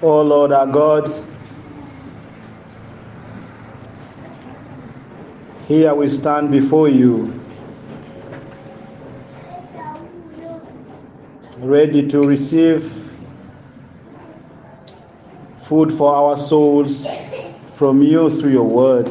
O Lord our God, here we stand before you, ready to receive food for our souls from you through your word.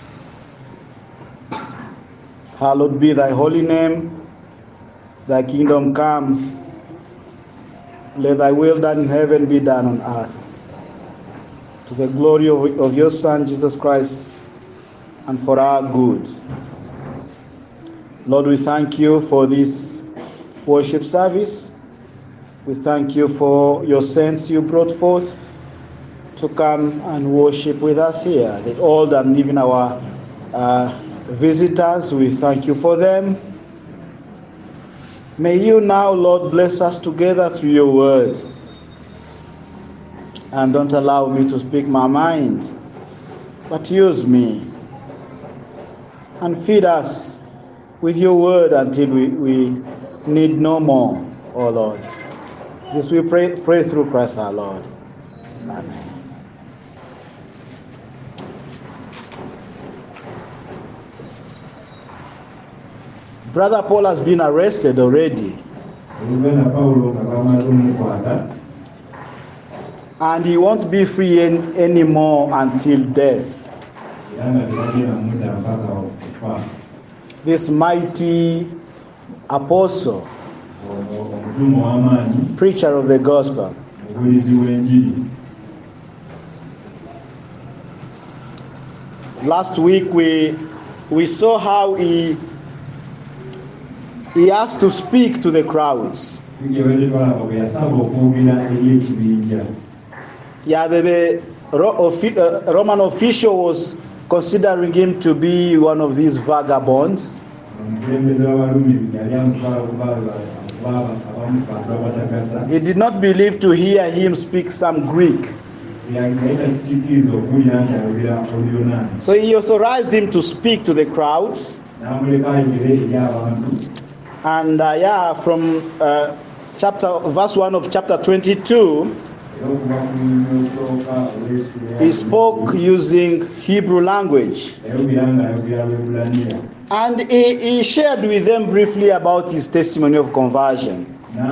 Hallowed be thy holy name, thy kingdom come, let thy will done in heaven be done on earth. To the glory of your Son, Jesus Christ, and for our good. Lord, we thank you for this worship service. We thank you for your saints you brought forth to come and worship with us here. The old and even our visitors, we thank you for them. May you now, Lord, bless us together through your word. And don't allow me to speak my mind, but use me and feed us with your word until we need no more, oh Lord. This we pray through Christ our Lord. Amen. Brother Paul has been arrested already. And he won't be free anymore until death. This mighty apostle, preacher of the gospel. Last week we saw how he has to speak to the crowds. Yeah, the Roman official was considering him to be one of these vagabonds. He did not believe to hear him speak some Greek. So he authorized him to speak to the crowds. And from verse 1 of chapter 22, he spoke using Hebrew language. And he shared with them briefly about his testimony of conversion.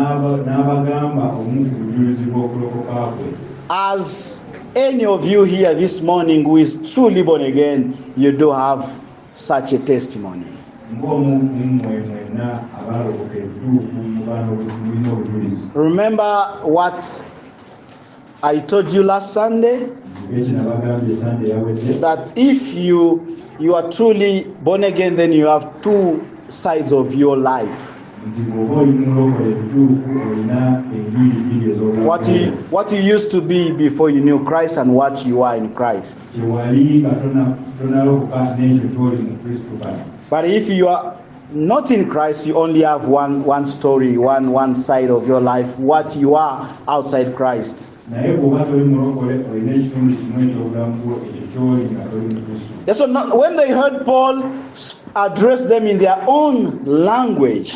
As any of you here this morning who is truly born again, you do have such a testimony. Remember what I told you last Sunday? That if you are truly born again, then you have two sides of your life. What you used to be before you knew Christ and what you are in Christ. But if you are not in Christ, you only have one story, one side of your life, what you are outside Christ. Yeah, so when they heard Paul address them in their own language,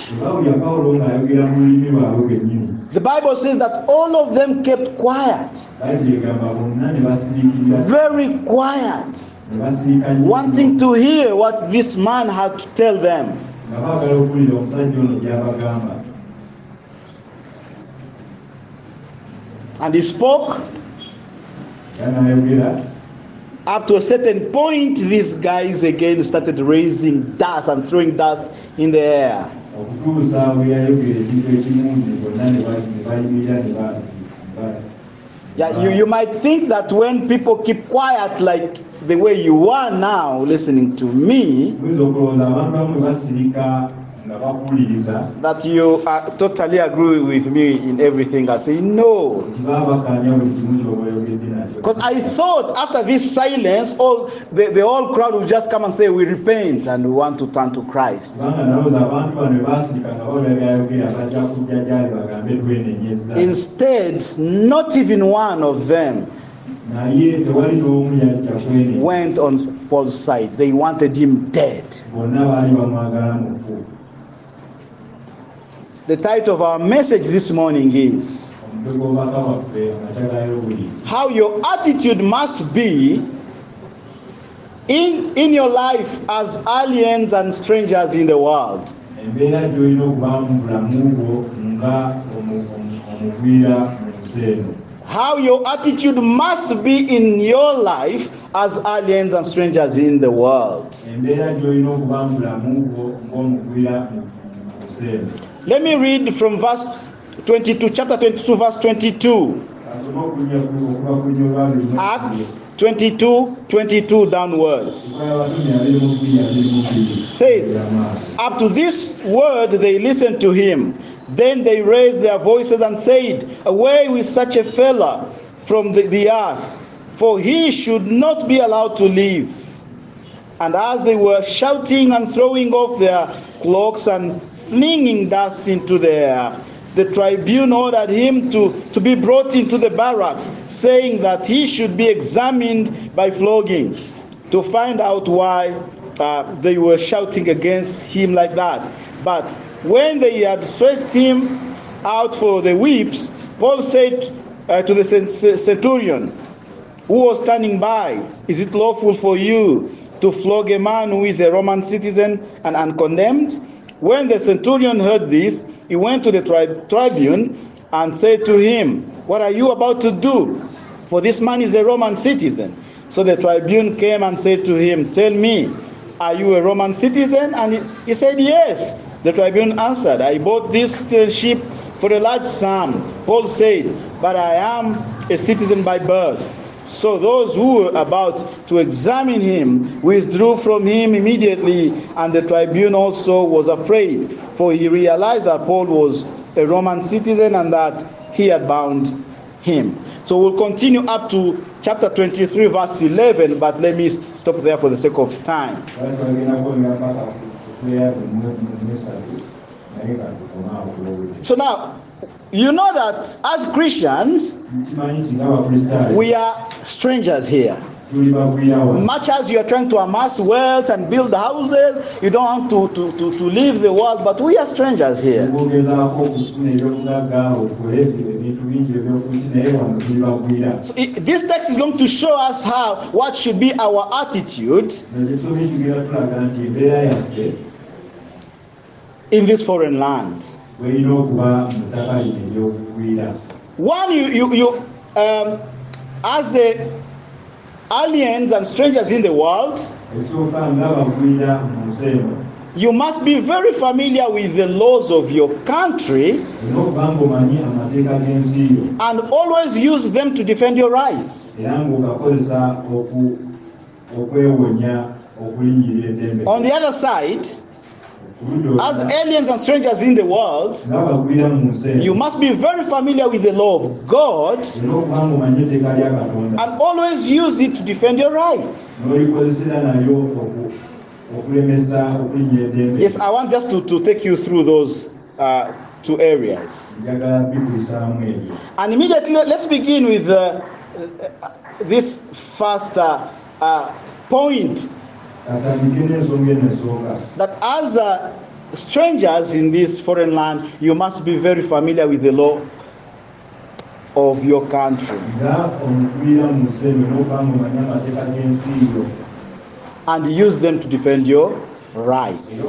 the Bible says that all of them kept quiet, very quiet, wanting to hear what this man had to tell them. And he spoke. Up to a certain point, these guys again started raising dust and throwing dust in the air. Yeah, you might think that when people keep quiet like the way you are now listening to me, that you totally agree with me in everything I say. No. Because I thought after this silence, the whole crowd would just come and say, we repent and we want to turn to Christ. Instead, not even one of them went on Paul's side. They wanted him dead. The title of our message this morning is how your attitude must be in your life as aliens and strangers in the world. How your attitude must be in your life as aliens and strangers in the world. Let me read from verse 22, chapter 22, verse 22. Acts 22 downwards. Says, up to this word they listened to him. Then they raised their voices and said, away with such a fellow from the earth, for he should not be allowed to live. And as they were shouting and throwing off their cloaks and flinging dust into the air, the tribune ordered him to be brought into the barracks, saying that he should be examined by flogging, to find out why they were shouting against him like that. But when they had stretched him out for the whips, Paul said to the centurion who was standing by, is it lawful for you to flog a man who is a Roman citizen and uncondemned? When the centurion heard this, he went to the tribune and said to him, what are you about to do? For this man is a Roman citizen. So the tribune came and said to him, tell me, are you a Roman citizen? And he said, yes. The tribune answered, I bought this ship for a large sum. Paul said, but I am a citizen by birth. So those who were about to examine him withdrew from him immediately, and the tribune also was afraid, for he realized that Paul was a Roman citizen and that he had bound him. So we'll continue up to chapter 23, verse 11, but let me stop there for the sake of time. So now, you know that as Christians, we are strangers here. Much as you are trying to amass wealth and build houses, you don't want to leave the world, but we are strangers here. So this text is going to show us what should be our attitude in this foreign land. One, you as aliens and strangers in the world, you must be very familiar with the laws of your country and always use them to defend your rights. On the other side, as aliens and strangers in the world, you must be very familiar with the law of God and always use it to defend your rights. Yes, I want just to take you through those two areas. And immediately, let's begin with this first point. That as strangers in this foreign land, you must be very familiar with the law of your country and use them to defend your rights.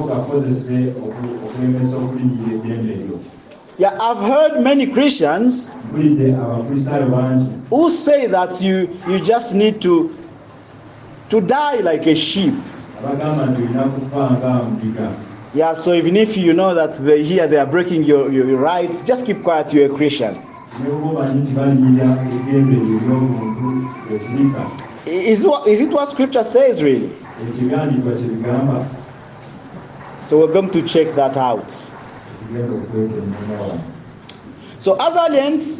Yeah, I've heard many Christians who say that you just need to die like a sheep. Yeah, so even if you know that they are breaking your rights, just keep quiet, you're a Christian. Is it what scripture says, really? So we're going to check that out. So as aliens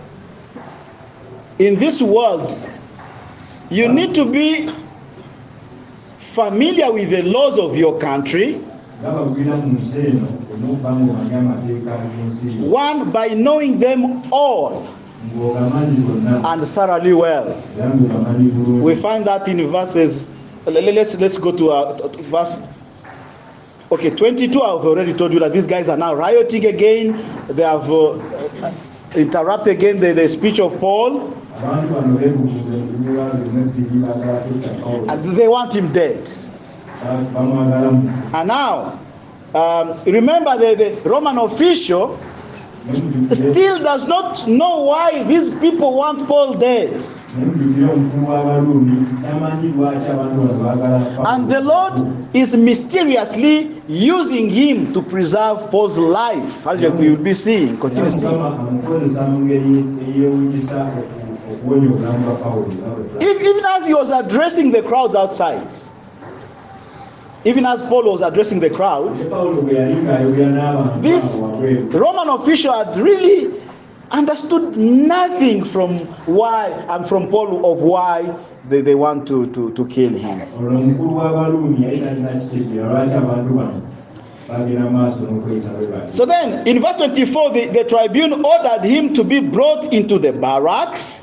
in this world, you need to be familiar with the laws of your country. One, by knowing them all and thoroughly well. We find that in verses. Let's go to verse. Okay, 22. I've already told you that these guys are now rioting again. They have interrupt again the speech of Paul. And they want him dead. And now, remember the Roman official still does not know why these people want Paul dead. And the Lord is mysteriously using him to preserve Paul's life, as you will be seeing, continue seeing. Even as he was addressing the crowds outside, even as Paul was addressing the crowd, this Roman official had really understood nothing from Paul of why they want to kill him. So then, in verse 24, the tribune ordered him to be brought into the barracks,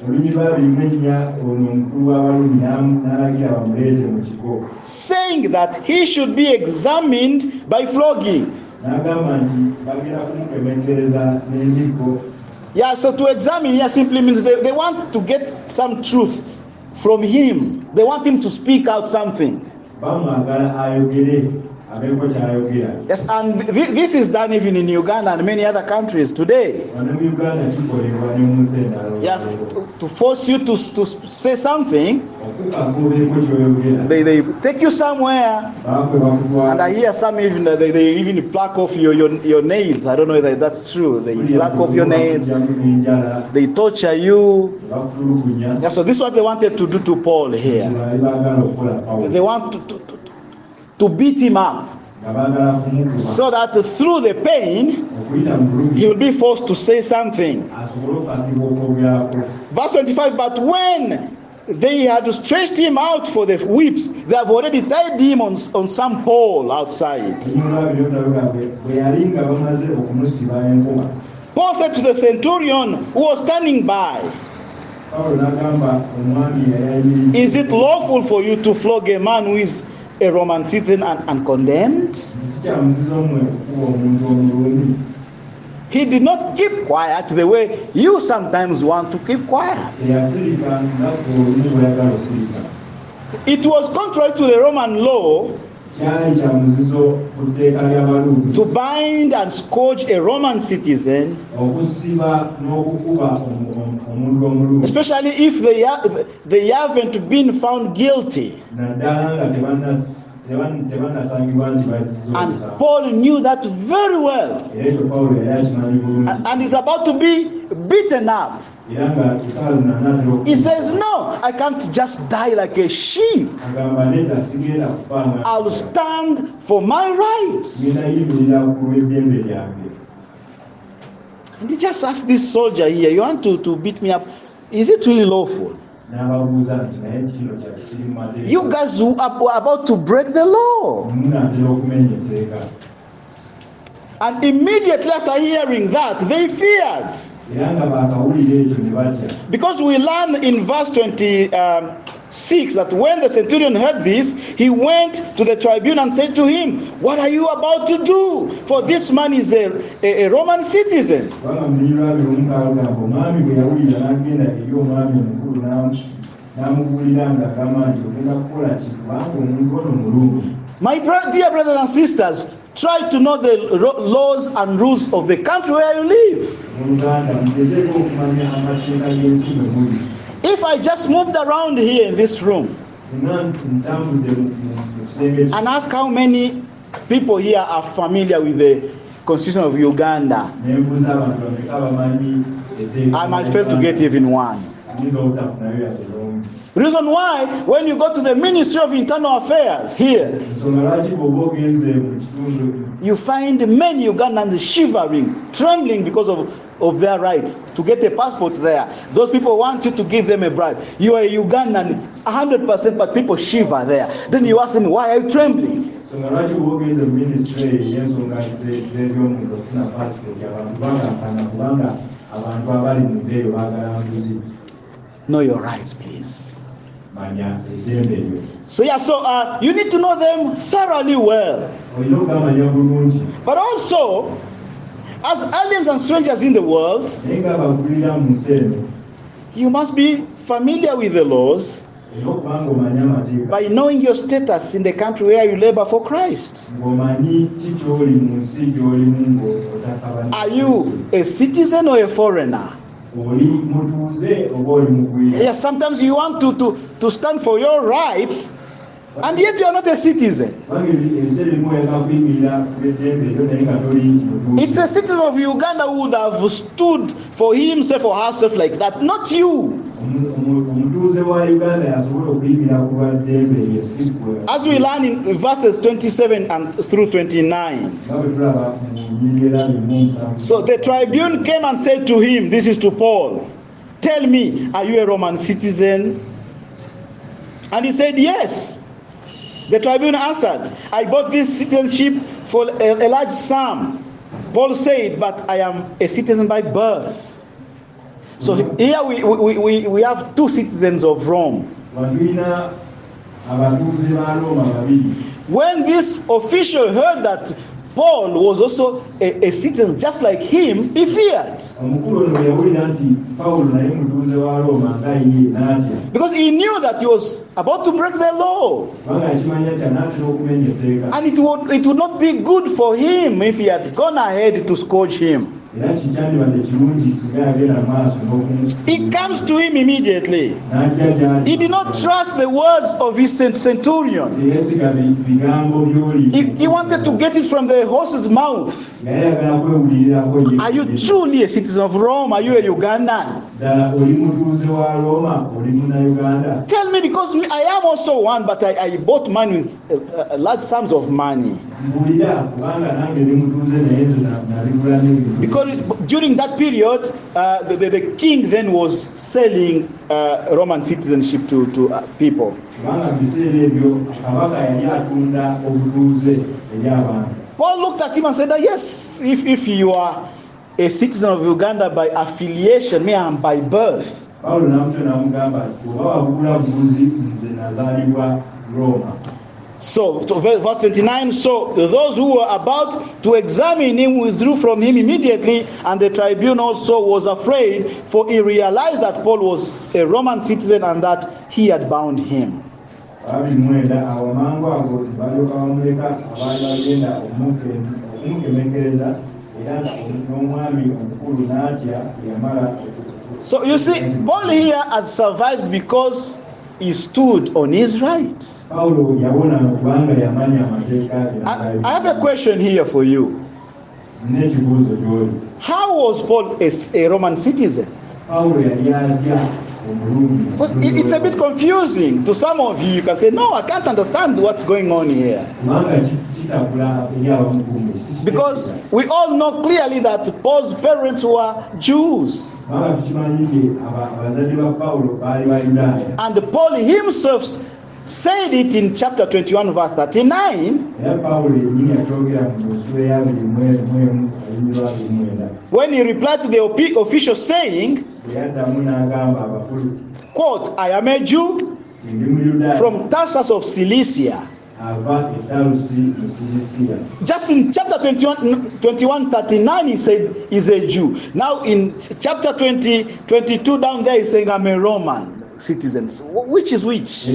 saying that he should be examined by flogging. Yeah, so to examine here simply means they want to get some truth from him. They want him to speak out something. Yes, and this is done even in Uganda and many other countries today. Yeah, to force you to say something. They take you somewhere, and I hear some even they even pluck off your nails. I don't know if that's true. They pluck off your nails. They torture you. Yeah, so this is what they wanted to do to Paul here. They want to beat him up, so that through the pain he will be forced to say something. Verse 25, but when they had stretched him out for the whips, they have already tied him on some pole outside. Paul said to the centurion who was standing by, is it lawful for you to flog a man who is a Roman citizen and condemned? He did not keep quiet the way you sometimes want to keep quiet. It was contrary to the Roman law to bind and scourge a Roman citizen, especially if they haven't been found guilty. And Paul knew that very well, and is about to be beaten up. He says, no, I can't just die like a sheep. I'll stand for my rights. And he just asked this soldier here, you want to beat me up? Is it really lawful? You guys are about to break the law. And immediately after hearing that, they feared. Because we learn in verse 26 that when the centurion heard this, he went to the tribune and said to him, what are you about to do? For this man is a Roman citizen. My dear brothers and sisters, try to know the laws and rules of the country where you live. If I just moved around here in this room and ask how many people here are familiar with the Constitution of Uganda, I might fail to get even one. Reason why, when you go to the Ministry of Internal Affairs here, you find many Ugandans shivering, trembling because of their rights to get a passport there. Those people want you to give them a bribe. You are a Ugandan 100%, but people shiver there. Then you ask them, why are you trembling? Know your rights, please. So you need to know them thoroughly well. But also, As aliens and strangers in the world, you must be familiar with the laws by knowing your status in the country where you labor for Christ. Are you a citizen or a foreigner? Yes, sometimes you want to stand for your rights, and yet you are not a citizen. It's a citizen of Uganda who would have stood for himself or herself like that, not you. As we learn in verses 27 and through 29. So the tribune came and said to him, this is to Paul, tell me, are you a Roman citizen? And he said, yes. The tribune answered, I bought this citizenship for a large sum. Paul said, but I am a citizen by birth. So here we have two citizens of Rome. When this official heard that Paul was also a citizen just like him, he feared. Because he knew that he was about to break the law. And it would not be good for him if he had gone ahead to scourge him. He comes to him immediately. He did not trust the words of his centurion. He wanted to get it from the horse's mouth. Are you truly a citizen of Rome? Are you a Ugandan? Tell me, because I am also one, but I bought mine with large sums of money. Because during that period, the king then was selling Roman citizenship to people. Paul looked at him and said, yes, if you are a citizen of Uganda by affiliation, me I am by birth. So, verse 29, so those who were about to examine him withdrew from him immediately, and the tribune also was afraid, for he realized that Paul was a Roman citizen and that he had bound him. So you see, Paul here has survived because he stood on his right. I have a question here for you. How was Paul a Roman citizen? But it's a bit confusing to some of you. You can say, no, I can't understand what's going on here. Because we all know clearly that Paul's parents were Jews. And Paul himself said it in chapter 21 verse 39 when he replied to the official saying, quote, I am a Jew from Tarsus of Cilicia. Just in chapter 21:39 he said he's a Jew. Now in chapter 22 down there he's saying I'm a Roman citizen. Which is which?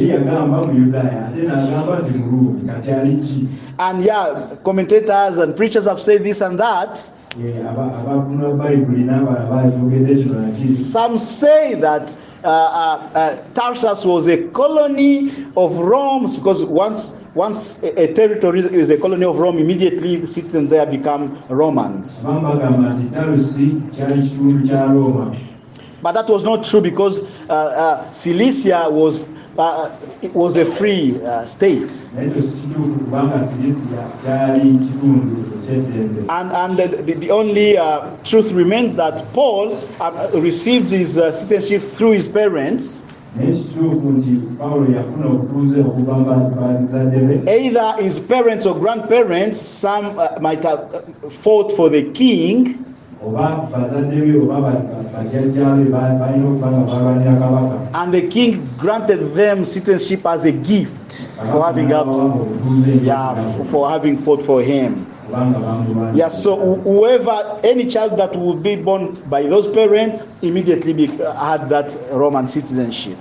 And yeah, commentators and preachers have said this and that. Some say that Tarsus was a colony of Rome, because once a territory is a colony of Rome, immediately citizens there become Romans. But that was not true, because Cilicia was a free state. And the only truth remains that Paul received his citizenship through his parents. Either his parents or grandparents. Some might have fought for the king. And the king granted them citizenship as a gift for having fought for him. Yes, so whoever, any child that would be born by those parents immediately had that Roman citizenship.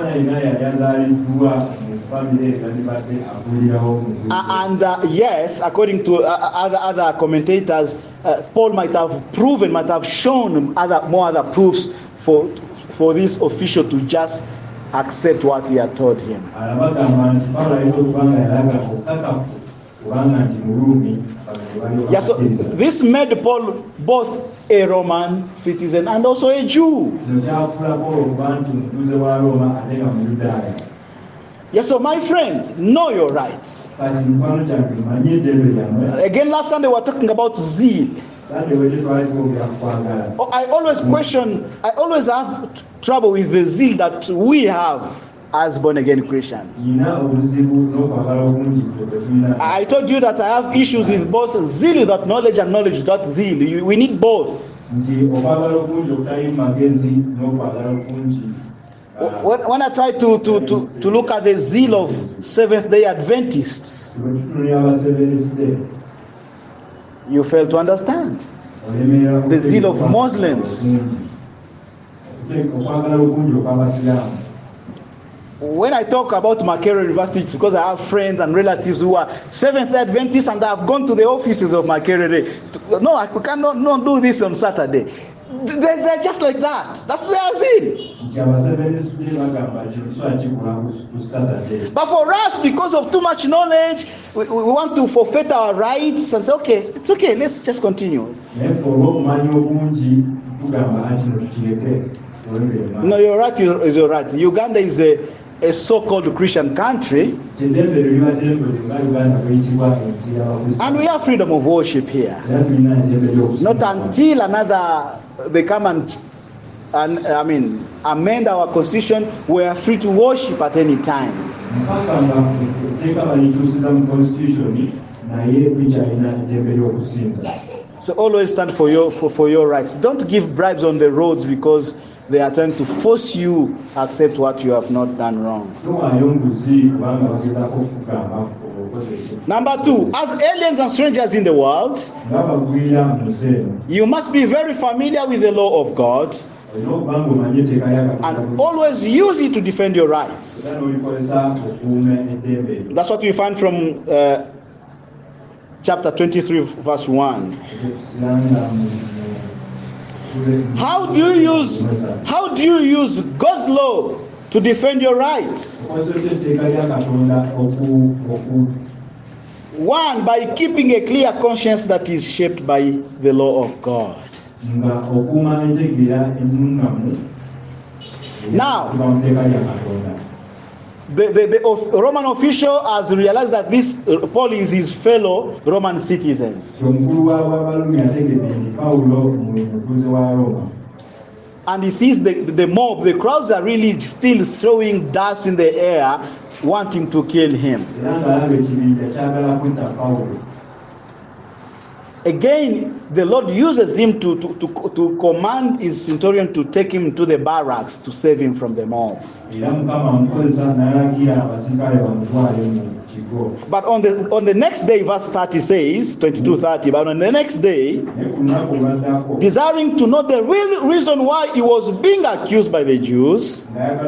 And yes, according to other commentators, Paul might have shown more other proofs for this official to just accept what he had told him. Yeah, so this made Paul both a Roman citizen and also a Jew. Yes, so my friends, know your rights. Again, last Sunday we were talking about zeal. I always have trouble with the zeal that we have as born again Christians. I told you that I have issues with both zeal without knowledge and knowledge without zeal. We need both. When I try to look at the zeal of Seventh-day Adventists, you fail to understand. The zeal of Muslims. When I talk about Makerere University, it's because I have friends and relatives who are Seventh-day Adventists and I have gone to the offices of Makerere. No, I cannot not do this on Saturday. They're just like that. That's their zeal. But for us, because of too much knowledge, we want to forfeit our rights and say, okay, it's okay, let's just continue. No, your right is your right. Uganda is a so-called Christian country, and we have freedom of worship here. Not until they come and amend our constitution, we are free to worship at any time. So always stand for your rights. Don't give bribes on the roads because they are trying to force you to accept what you have not done wrong. Number 2, as aliens and strangers in the world, you must be very familiar with the law of God and always use it to defend your rights. That's what we find from chapter 23, verse 1. How do you use God's law to defend your rights? 1, by keeping a clear conscience that is shaped by the law of God. Now, the Roman official has realized that this Paul is his fellow Roman citizen. And he sees the mob, the crowds are really still throwing dust in the air, wanting to kill him. Again, the Lord uses him to command his centurion to take him to the barracks to save him from the mob. But on the next day, verse 30 says, 22:30, but on the next day, desiring to know the real reason why he was being accused by the Jews,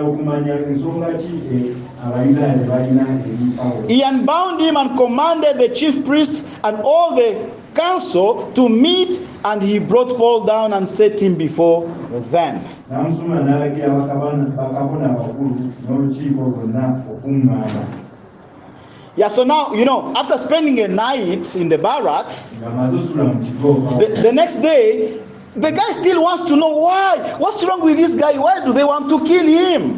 he unbound him and commanded the chief priests and all the council to meet, and he brought Paul down and set him before them. Yeah, so now, after spending a night in the barracks, the next day, the guy still wants to know why. What's wrong with this guy? Why do they want to kill him?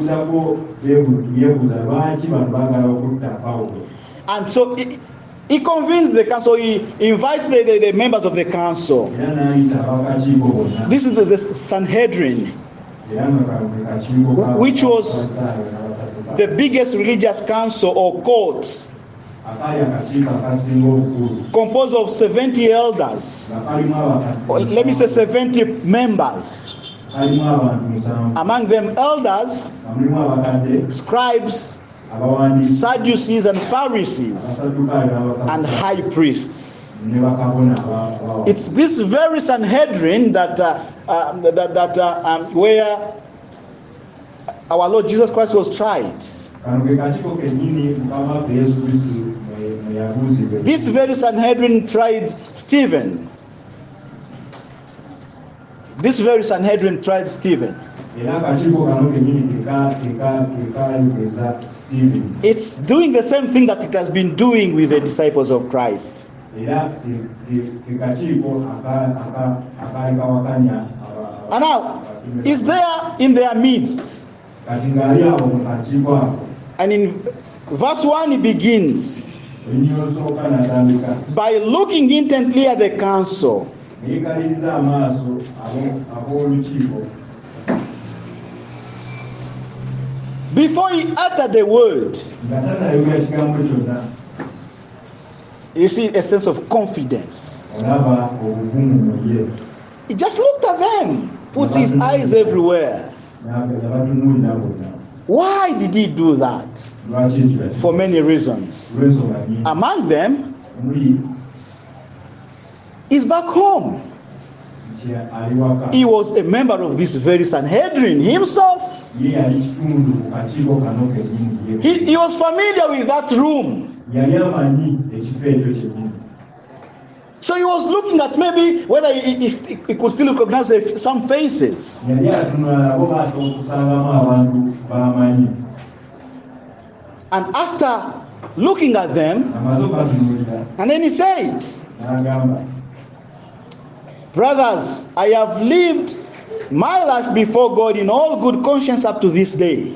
And so he convinced the council. He invites the members of the council. This is the Sanhedrin, which was the biggest religious council or court, composed of 70 elders. Let me say 70 members. Among them elders, scribes, Sadducees and Pharisees, and high priests. It's this very Sanhedrin where our Lord Jesus Christ was tried. This very Sanhedrin tried Stephen. This very Sanhedrin tried Stephen. It's doing the same thing that it has been doing with the disciples of Christ. And now, is there in their midst. And in verse 1 it begins by looking intently at the council. Before he uttered the word, you see a sense of confidence. He just looked at them, puts his eyes everywhere. Why did he do that? For many reasons. Among them, he's back home. He was a member of this very Sanhedrin himself. He was familiar with that room. So he was looking at maybe whether he could still recognize some faces. And after looking at them, and then he said, "Brothers, I have lived my life before God in all good conscience up to this day."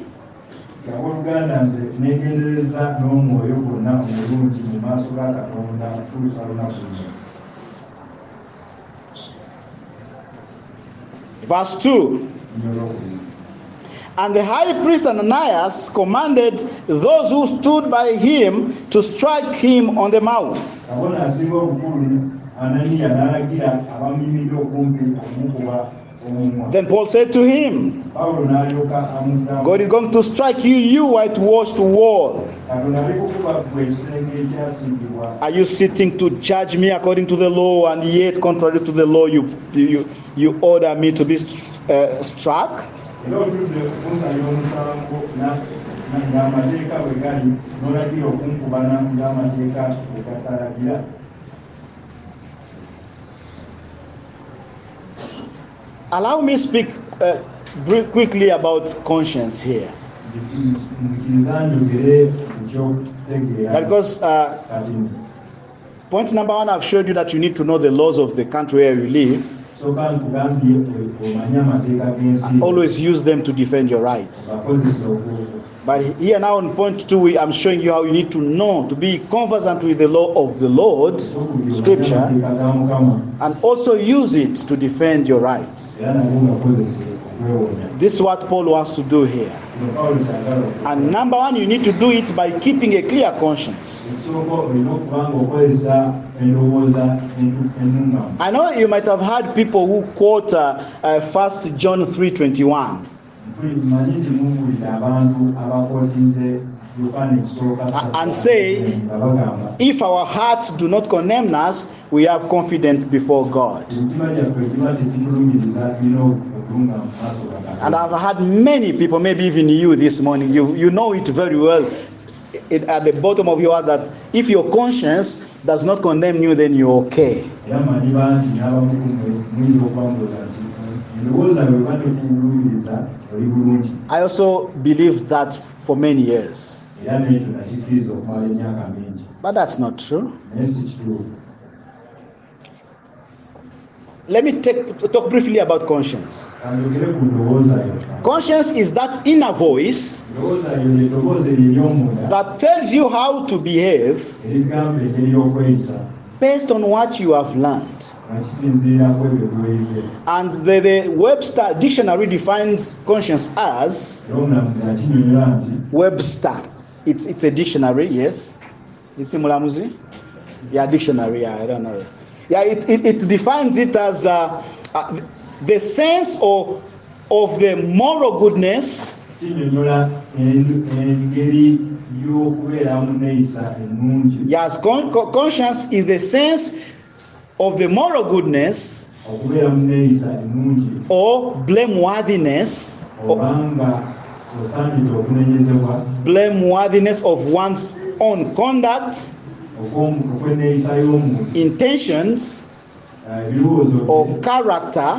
Verse 2. And the high priest Ananias commanded those who stood by him to strike him on the mouth. Then Paul said to him, "God is going to strike you, you whitewashed wall. Are you sitting to judge me according to the law, and yet contrary to the law you order me to be struck?" Allow me speak quickly about conscience here. Because point number 1, I've showed you that you need to know the laws of the country where you live. Always use them to defend your rights. But here now on point 2, I'm showing you how you need to know, to be conversant with the law of the Lord, Scripture, and also use it to defend your rights. This is what Paul wants to do here. And number 1, you need to do it by keeping a clear conscience. I know you might have heard people who quote 1 John 3:21. And say, if our hearts do not condemn us, we have confidence before God. And I've had many people, maybe even you this morning, you know it very well at the bottom of your heart that if your conscience does not condemn you, then you're okay. I also believed that for many years. But that's not true. Let me talk briefly about conscience. Conscience is that inner voice that tells you how to behave based on what you have learned. And the Webster dictionary defines conscience as Webster. It's a dictionary, yes. It's a Mulamuzi? Yeah, dictionary, yeah, I don't know. Yeah, it defines it as the sense of the moral goodness yes, conscience is the sense of the moral goodness okubeera mu neeyisa ennungi or blameworthiness, obanga osaanidde okunenyezebwa blameworthiness of one's own conduct, okwenneeyisa y'omuntu intentions, ebirowoozo or character,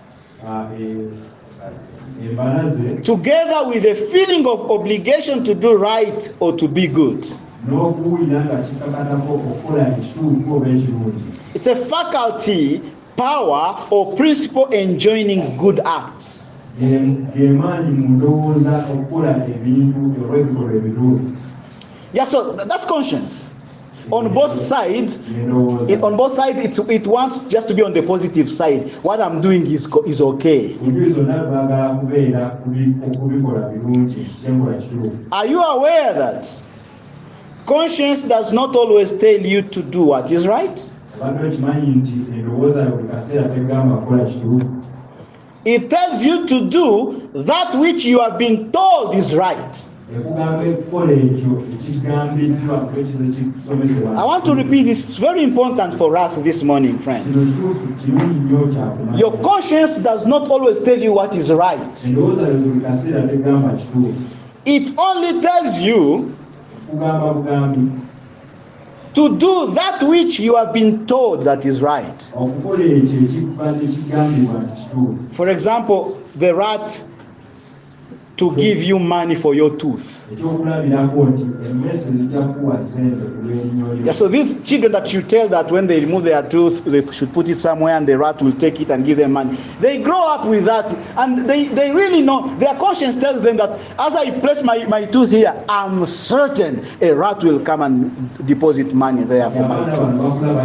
embalaze together with a feeling of obligation to do right or to be good. n'okuwulira nga kikakatako okukola ekituufu oba ekirungi. It's a faculty, power, or principle enjoining good acts. Gemaanyi mu ndowooza okukola ebintu oba ebikolwa ebirungi. Yeah, so that's conscience. On both sides, it wants just to be on the positive side. What I'm doing is okay. Are you aware that conscience does not always tell you to do what is right? It tells you to do that which you have been told is right. I want to repeat this. It's very important for us this morning, friends. Your conscience does not always tell you what is right. It only tells you to do that which you have been told that is right. For example, the rat to give you money for your tooth. Yeah, so these children that you tell that when they remove their tooth, they should put it somewhere and the rat will take it and give them money. They grow up with that and they really know, their conscience tells them that as I place my tooth here, I'm certain a rat will come and deposit money there for my tooth.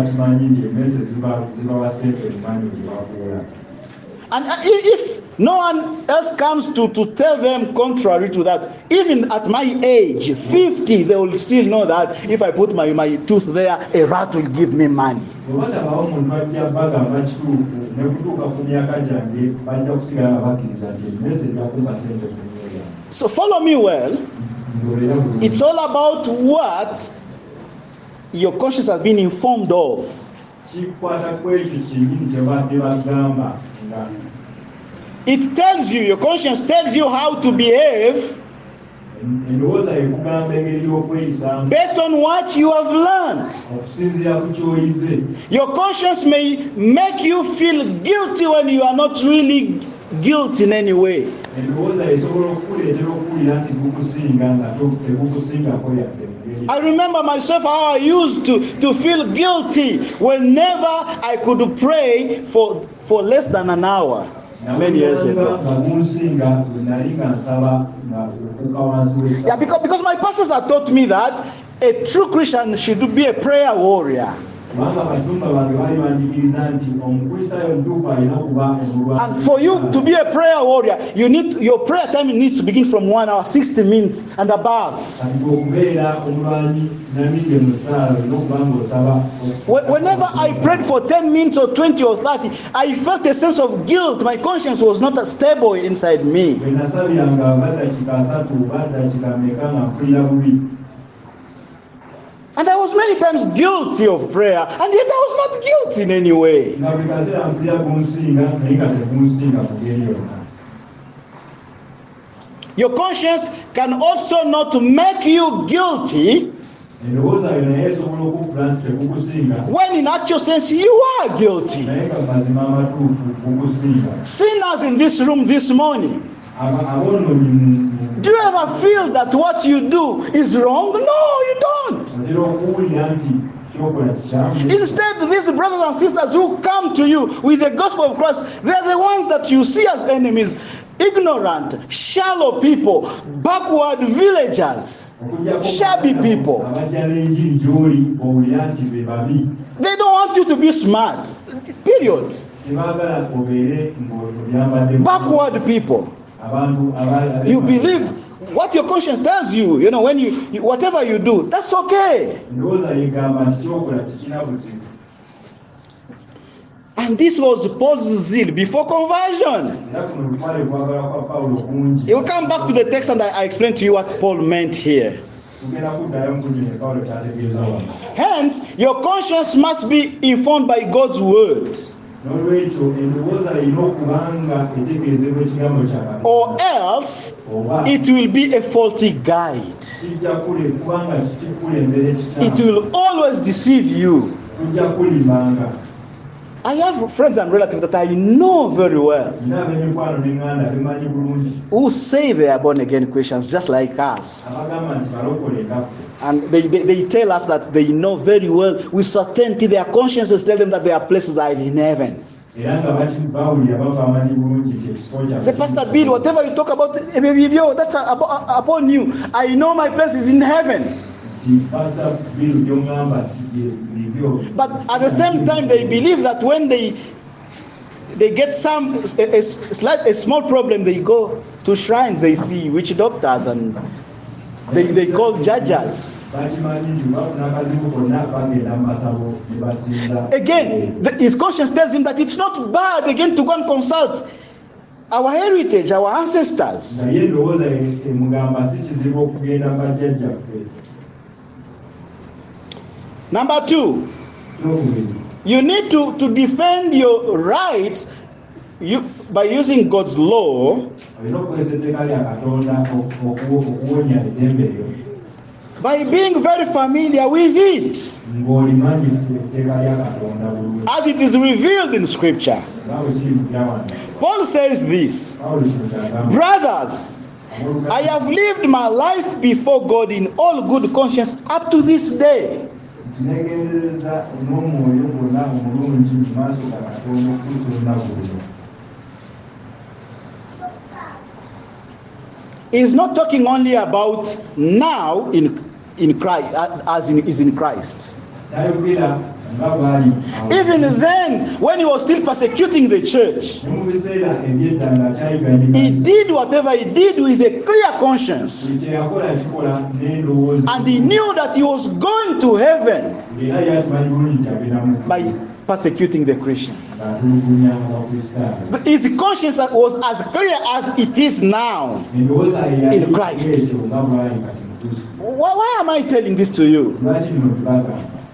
And if no one else comes to tell them contrary to that, even at my age, 50, they will still know that if I put my tooth there, a rat will give me money. So follow me well. It's all about what your conscience has been informed of. It tells you, your conscience tells you how to behave based on what you have learned. Your conscience may make you feel guilty when you are not really guilty in any way. I remember myself how I used to feel guilty whenever I could pray for less than an hour many years ago. Yeah, because my pastors have taught me that a true Christian should be a prayer warrior. And for you to be a prayer warrior, your prayer time needs to begin from 1 hour, 60 minutes and above. Whenever I prayed for 10 minutes or 20 or 30, I felt a sense of guilt. My conscience was not stable inside me. And I was many times guilty of prayer, and yet I was not guilty in any way. Your conscience can also not make you guilty when in actual sense you are guilty. Sinners in this room this morning, do you ever feel that what you do is wrong? No, you don't. Instead, these brothers and sisters who come to you with the gospel of Christ, they're the ones that you see as enemies. Ignorant, shallow people, backward villagers, shabby people. They don't want you to be smart. Period. Backward people. You believe what your conscience tells you, when you whatever you do, that's okay. And this was Paul's zeal before conversion. You will come back to the text and I explain to you what Paul meant here. tugenda kuddayo mu kunyine Pawulo kyategeeza wano. Hence, your conscience must be informed by God's word. N'olwekyo endowooza erina okubanga etegeezebwa ekigambo kya Katonda. Or else, Oba it will be a faulty guide. kijja kubanga kikulembera ekikyamu. It will always deceive you. Kujja kulimanga. I have friends and relatives that I know very well Nina ab'emikwano n'eŋŋanda bimanyi bulungi who say they are born again Christians just like us. abagamba nti balokole nga ffe. And they tell us that they know very well with certainty their consciences tell them that their places are in heaven. Era nga bawulira bava amanyi bulungi nti ekifo kyabwe. Say, Pastor Bill, whatever you talk about, that's upon you. I know my place is in heaven. Nti Pastor Bill by'oŋŋamba si bibyo. But at the same time, they believe that when they get a small problem, they go to shrines, they see witch doctors, and they call judges. Bakimanyi nti bafuna akazibu konna bagenda mu masabo ne basinza. Again, his conscience tells him that it's not bad again to go and consult our heritage, our ancestors. Naye endowooza emugamba si kizibu okugenda mu bajjajjaffe. Number 2, Kyokubiri, you need to defend your rights by using God's law olina okukozesa etteeka lya Katonda okuwonya eddembe lyo by being very familiar with it ng'olimanyi etteeka lya Katonda bulungi as it is revealed in Scripture. nga bwe kiri mu byawano. Paul says this, Pawulo kino kyagamba. brothers, I have lived my life before God in all good conscience up to this day. Kinegendereza n'omwoyo gwonna omulungi mu maaso ga Katonda okutuusa olunaku luno. He's not talking only about now in Christ, as is in Christ. Tayogera nga bw'ali awo. Even then, when he was still persecuting the church, Ne mu biseera eby'edda ng'akyayiganye he did whatever he did with a clear conscience. buli kye yakola kikola n'endowooza. And he knew that he was going to heaven Era yakimanyi bulungi kyagenda mu by persecuting the Christians. ng'atulugunya abakristaayo. But his conscience was as clear as it is now. Endowooza ye yali In Christ. ekyo nga bw'ali kati mu Kristo. Why am I telling this to you? Lwaki bino tubagamba?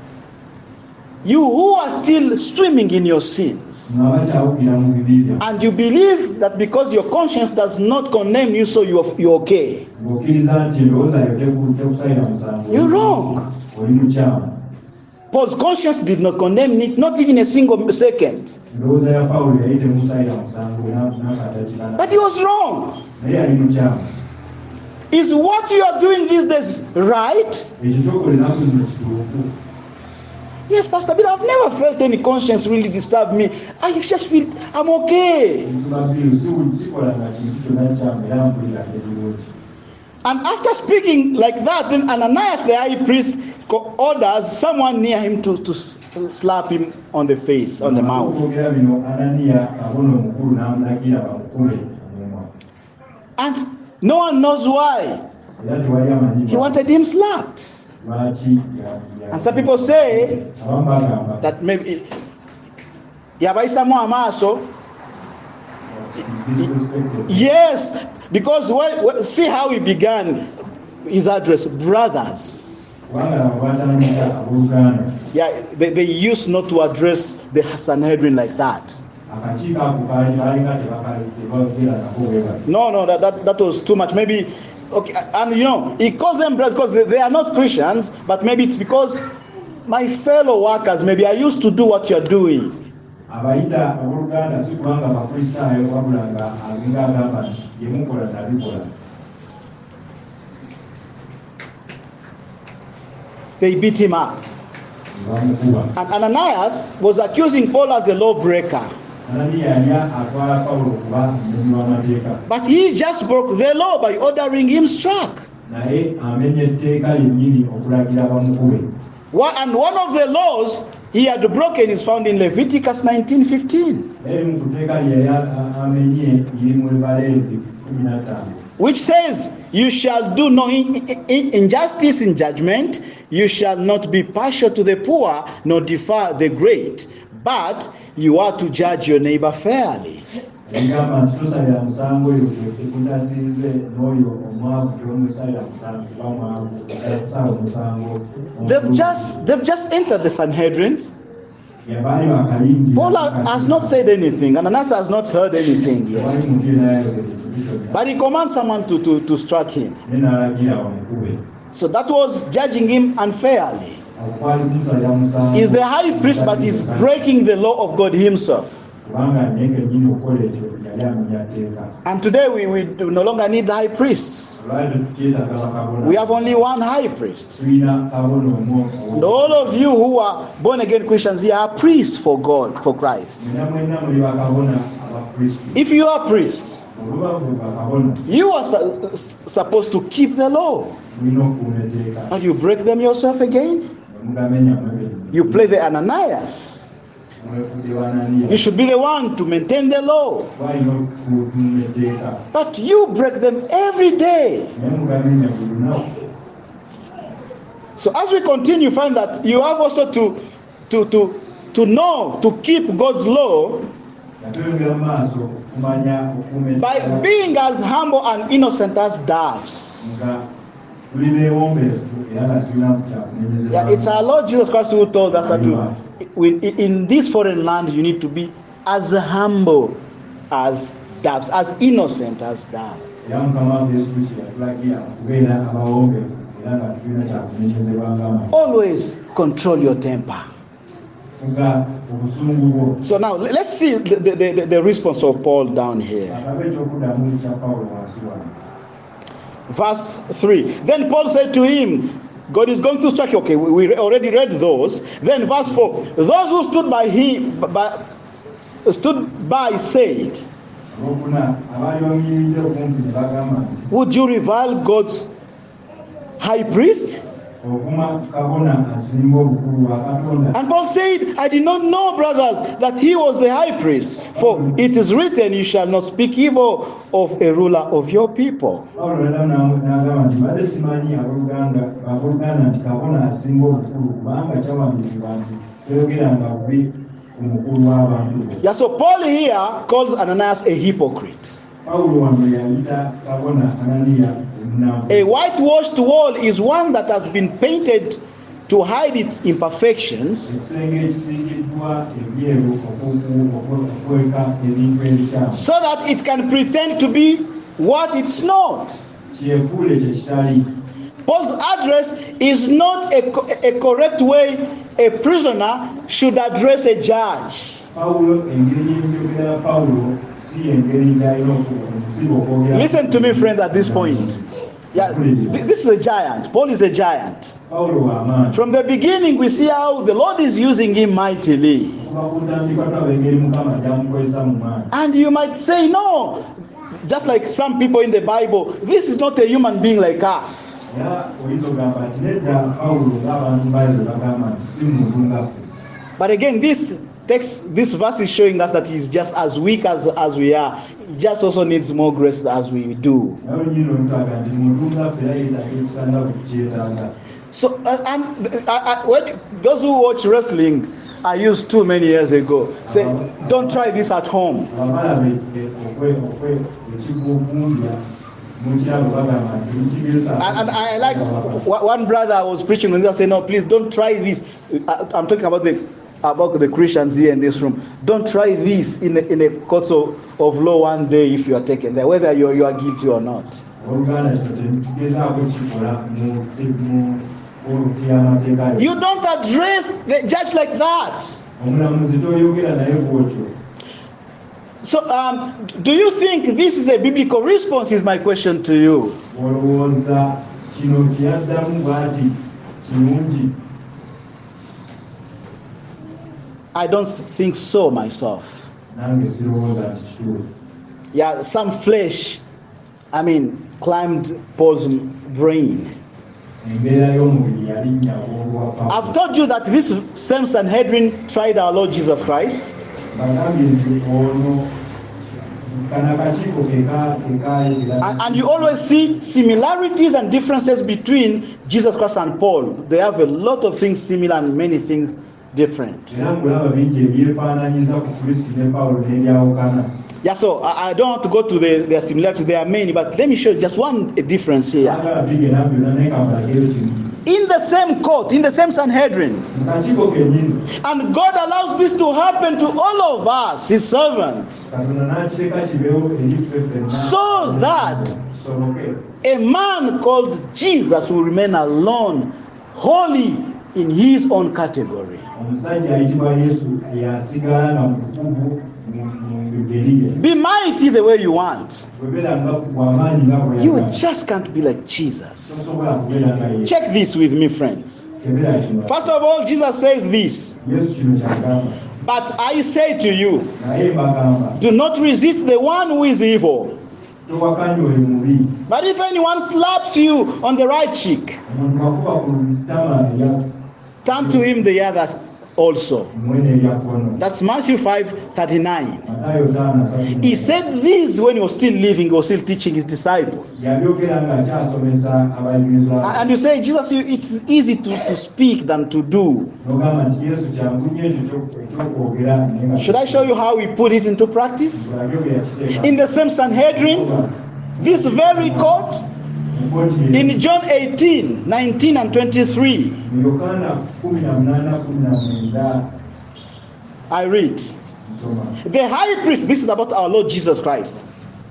You who are still swimming in your sins, Nga bakyawukira mu bibi byammwe. and you believe that because your conscience does not condemn you, so you're okay. Ng'okkiriza nti endowooza yo tekusalira musango. You're wrong. Oli mukyamu. Paul's conscience did not condemn it, not even a single second. Endowooza ya Pawulo yali temusalira musango n'akatakirana. But he was wrong. Naye yali mukyamu. Is what you are doing these days right? Ekyo kyokola ennaku zino kituufu. Yes, Pastor Bill, I've never felt any conscience really disturb me. I just feel I'm okay. Ntubabiru sikola nga kintu kyonna kyamu era mpulira ebirungi. And after speaking like that, then Ananias the high priest orders someone near him to slap him on the face, on the mouth. Okwogera bino Ananiya kabona omukulu n'amulagira bamukube omumwa. And no one knows why. Era tewali amanyi He wanted him slapped. lwaki And some people say abamu bagamba that maybe yabayisamu amaaso. disrespected. Yes, because see how he began his address, brothers. Kubanga abo batandika abooluganda Yeah, they used not to address the Sanhedrin like that. akakiiko ako balinga tebagera nako bwebali. No, that was too much. Maybe, okay, and he calls them brothers because they are not Christians, but maybe it's because my fellow workers, maybe I used to do what you're doing. Abayita abooluganda si kubanga abakristaayo wabula nga alinga agamba nti bye mukola nabikola. They beat him up. Ne bamukuba. And Ananias was accusing Paul as a lawbreaker. Ananiya yali atwala Pawulo okuba omumenyi w'amateeka. But he just broke the law by ordering him struck. Naye amenya etteeka lyennyini okulagira bamukube. And one of the laws he had broken is found in Leviticus 19:15, Naye mu kuteeka lye yali amenye liri mu Baleevi 15. which says, "You shall do no injustice in judgment. You shall not be partial to the poor, nor defer the great, but you are to judge your neighbor fairly." egamba nti tosalira musango oyo ekutasinze n'oyo omwavu tomusalira musango kuba mwavu okusala omusango. They've just entered the Sanhedrin. Yabaali bakayingira. Paul has not said anything, and Ananias has not heard anything yet. But he commands someone to strike him. So that was judging him unfairly. He's the high priest, but he's breaking the law of God himself. And today we no longer need high priests. We have only one high priest. And all of you who are born again Christians here are priests for God, for Christ. If you are priests, you are supposed to keep the law. But you break them yourself again. You play the Ananias. You should be the one to maintain the law. But you break them every day. So as we continue, find that you have also to know, to keep God's law by being as humble and innocent as doves. Yeah, it's our Lord Jesus Christ who told us that in this foreign land you need to be as humble as doves, as innocent as doves. Always control your temper. So now let's see the response of Paul down here. Verse 3. Then Paul said to him, God is going to strike you. Okay, we already read those. Then verse 4. Those who stood by said, would you revile God's high priest? And Paul said, I did not know, brothers, that he was the high priest. For it is written, you shall not speak evil of a ruler of your people. Yeah, so Paul here calls Ananias a hypocrite. A whitewashed wall is one that has been painted to hide its imperfections, so that it can pretend to be what it's not. Paul's address is not a correct way a prisoner should address a judge. Listen to me, friends, at this point. Yeah, this is a giant. Paul is a giant. From the beginning, we see how the Lord is using him mightily. And you might say, no, just like some people in the Bible, this is not a human being like us. But again, this verse is showing us that he's just as weak as we are. He just also needs more grace as we do. So, when those who watch wrestling, I used too many years ago, say, don't try this at home. And I like one brother I was preaching and they said, no, please don't try this. I'm talking about the Christians here in this room. Don't try this in a court of law one day if you are taken there, whether you are guilty or not. You don't address the judge like that. So, do you think this is a biblical response? Is my question to you. I don't think so myself. Yeah, some flesh, climbed Paul's brain. I've told you that this same Sanhedrin tried our Lord Jesus Christ. And you always see similarities and differences between Jesus Christ and Paul. They have a lot of things similar and many things different. era nkulaba bingi ebyefaananyiza ku Kristo ne Pawulo n'ebyawukana. Yeah, so I don't want to go to their similarities. There are many, but let me show you just one difference here. Saagala bigera byonna naye kambalagero kimu. In the same court, in the same Sanhedrin, Mu kakiiko kennyini and God allows this to happen to all of us, His servants, Katonda n'akireka kibeewo eri ffe ffenna so that tusoboke a man called Jesus will remain alone, holy in his own category. omusajja ayitibwa Yesu yasigala nga mutukuvu mu ngeri ye. Be mighty the way you want. Bwebeera nga w'amaanyi nga You bw'oyagala. just can't be like Jesus. Tosobola kubeera nga Yesu. Check this with me, friends. Kebera kino. First of all, Jesus says this, Yesu kino kyagamba. but I say to you, Naye mbagamba do not resist the one who is evil. towakanya oyo mubi. But if anyone slaps you on the right cheek, Omuntu akuba ku ttama erya turn to him the other also. mwene erya kkono. That's Matthew 5:39. Matayo 5:30. He said this when he was still living, he was still teaching his disciples. Yabyogera ng'akyasomesa abayigirizwa. And you say, Jesus, it's easy to speak than to do. N'ogamba nti Yesu kyangu nnyo ekyokwogera naye nga Should I show you how we put it into practice? bw'abyogera kiteeka In the same Sanhedrin, this very court, mu kkooti in John 18:19 and 23, mu Yokaana 18:19 I read. nsoma. The high priest, this is about our Lord Jesus Christ.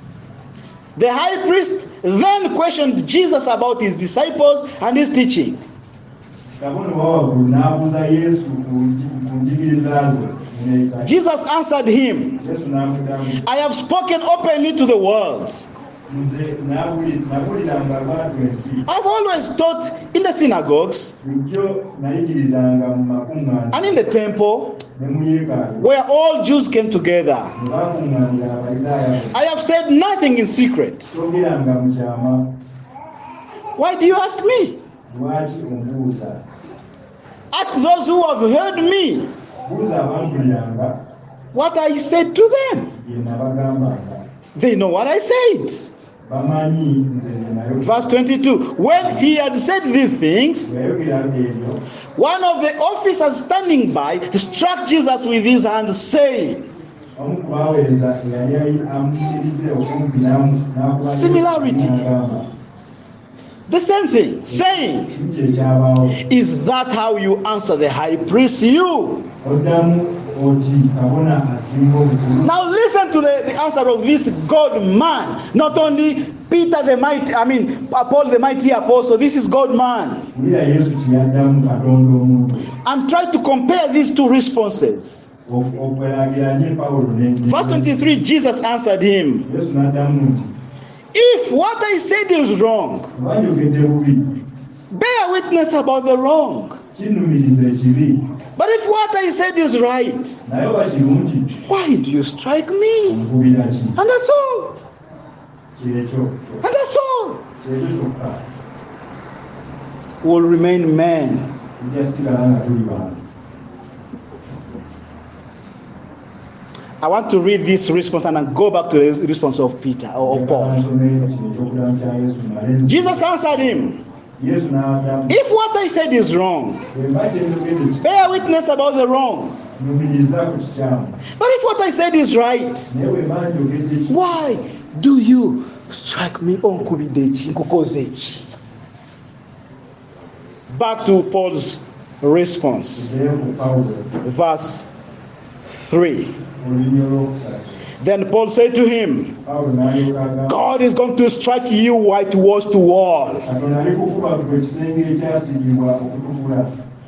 The high priest then questioned Jesus about his disciples and his teaching. Kabona wawaggulu n'abuuza Yesu ku njigiriza ze n'ekisa. Jesus answered him, Yesu n'amuddamu, I have spoken openly to the world. nze nabuliranga abantu ensi. I've always taught in the synagogues Bulijjo nayigirizanga mu makuŋŋaaniro and in the temple ne mu yeekaalu where all Jews came together. mwe baakuŋŋaanira Abayudaaya. I have said nothing in secret. Togeranga mu kyama. Why do you ask me? Lwaki ombuuza? Ask those who have heard me Buuza abampuliranga what I said to them. bye nabagambanga. They know what I said. Bamanyi nze ze nayo. Verse 22. When he had said these things, Yayogera ebyo. one of the officers standing by struck Jesus with his hand, saying, Omu ku baweereza eyali amuyimiridde okumpi n'akuba Similarity. n'agamba, the same thing, saying, kimu kye kyabaawo. is that how you answer the high priest, you? Oddamu oti kabona asinga obukulu. Now listen to the answer of this God man. Not only Peter the mighty, Paul the mighty apostle, this is God man. Wulira Yesu kye yaddamu Katonda omuntu. And try to compare these two responses. Okweragiranye Pawulo ne Verse 23, Jesus answered him, Yesu n'addamu nti, if what I said is wrong, oba njogedde bubi, bear witness about the wrong. kinnumiriza ekibi. But if what I said is right, Naye oba kirungi, why do you strike me? onkubira ki? And that's all. Kyekyo. And that's all. Kyekyo kyokka. Will remain men. Tujja sigala nga tuli bantu. I want to read this response and then go back to the response of Peter or of Paul. Jesus answered him, Yesu n'addamu, if what I said is wrong, bwe mba kye njogedde bear witness about the wrong. kinumiriza ku kikyamu. But if what I said is right, Naye bwe mba njogedde ki? why do you strike me? Onkubidde ki? Nkukoze ki? Back to Paul's response. Tuzeeyo ku Pawulo, Verse 3. olulimi olwokusatu. Then Paul said to him, Pawulo n'alyoka agamba, God is going to strike you whitewashed wall. Katonda alikukuba ku ekisenge ekyasigibwa okutukula.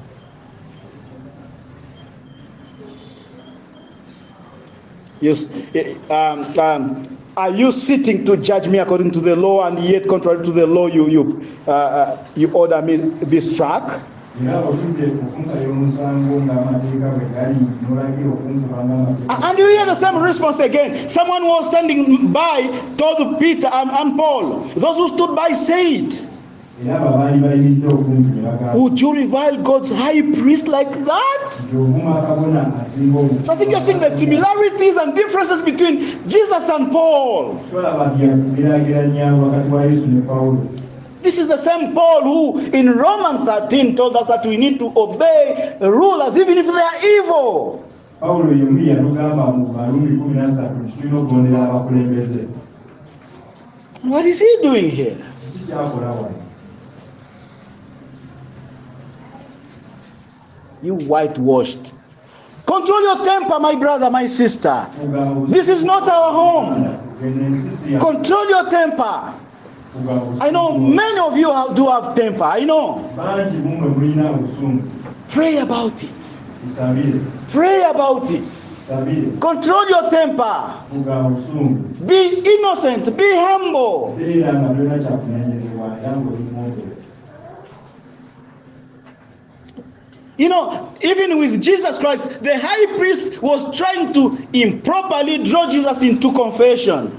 Yes, are you sitting to judge me according to the law, and yet contrary to the law you order me be struck? Era otudde okunsalira omusango ng'amateeka bwe gali n'olagira okunkuba ng'amateeka. And you hear the same response again. Someone who was standing by told Peter and Paul, those who stood by said, Era abo abaali bayimiridde okumpi ne bagamba, would you revile God's high priest like that? nti ovuma kabona asinga obukulu. So I think you're seeing the similarities and differences between Jesus and Paul. Tolaba biraageranya wakati wa Yesu ne Pawulo. This is the same Paul who in Romans 13 told us that we need to obey rulers even if they are evil. Paulo yombi yatugamba mu Barumi 13 tulina okugondera abakulembeze. What is he doing here? You whitewashed. Control your temper, my brother, my sister. This is not our home. Control your temper. I know many of you do have temper. I know. Pray about it. Pray about it. Control your temper. Be innocent. Be humble. You know, even with Jesus Christ, the high priest was trying to improperly draw Jesus into confession.